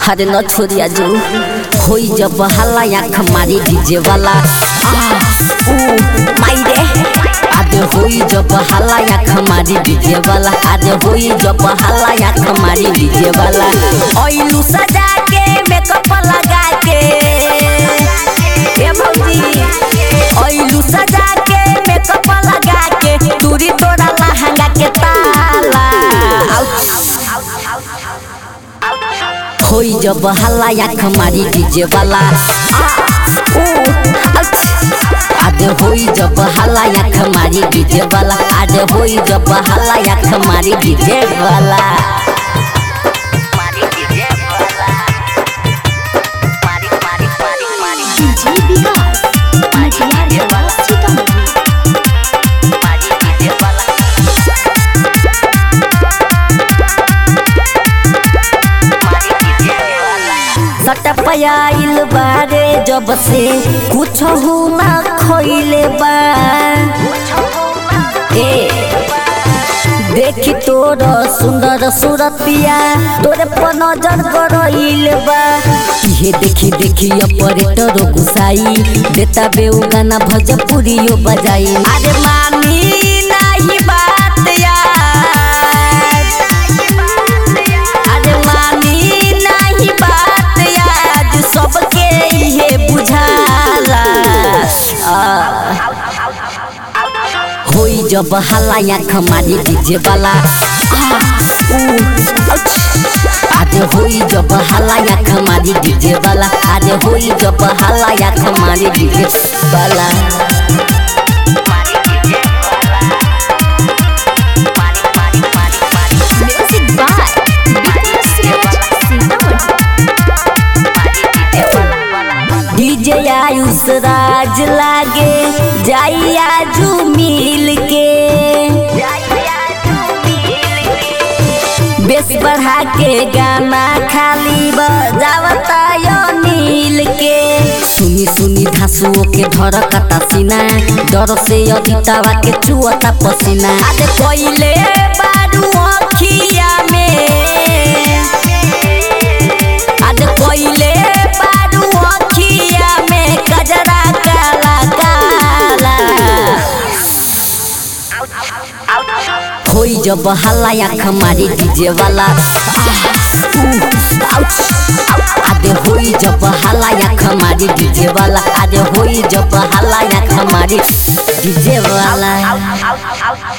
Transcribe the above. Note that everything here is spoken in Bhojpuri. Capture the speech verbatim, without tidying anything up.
हरे न छोड़िया जो होई जब हल्ला आँख मारी डीजे वाला ऊ माई रे आज होई जब हल्ला आँख मारी डीजे वाला आज होई जब हल्ला आँख मारी डीजे वाला ओइलू सजा के मेकअप लगा के ए भौजी ओइलू सजा के मेकअप लगा के तुरी तोरा लहंगा के ताला होई जब हल्ला आँख मारी डीजे वाला आज होई जब हल्ला आँख मारी डीजे वाला आज होई जब हल्ला आँख मारी डीजे वाला सटपयाइल बारे जब से कुछ हो ना खोइले बा ए देखी तोर सुंदर सूरतिया तोरे पर नजर गरइल बा ये देखी देखी ऑपरेटर गुसाई देता बेउ गाना भोजपुरियो बजाई अरे मानी नहीं बात यार अरे मानी नहीं बात यार सबके ये बुझाला होई जब हल्ला आँख मारी डीजे वाला आज होई जब हल्ला आँख मारी डीजे वाला आज होई जब हल्ला आँख मारी डीजे वाला डीजे आयुष राज लागे जाई आजू मिल के बेस बढ़ा के गाना खाली बजावता यो नील के सुनी सुनी धासुओं के धड़कता सीना डर से अदितावा के चुअता पसीना आज कोइले बारू अखिया में आज कोइले बारू अखिया में गजरा काला काला होई जब हल्ला आँख मारी डीजे वाला आज होई जब हल्ला आँख मारी डीजे वाला आज होई जब हल्ला आँख मारी डीजे वाला।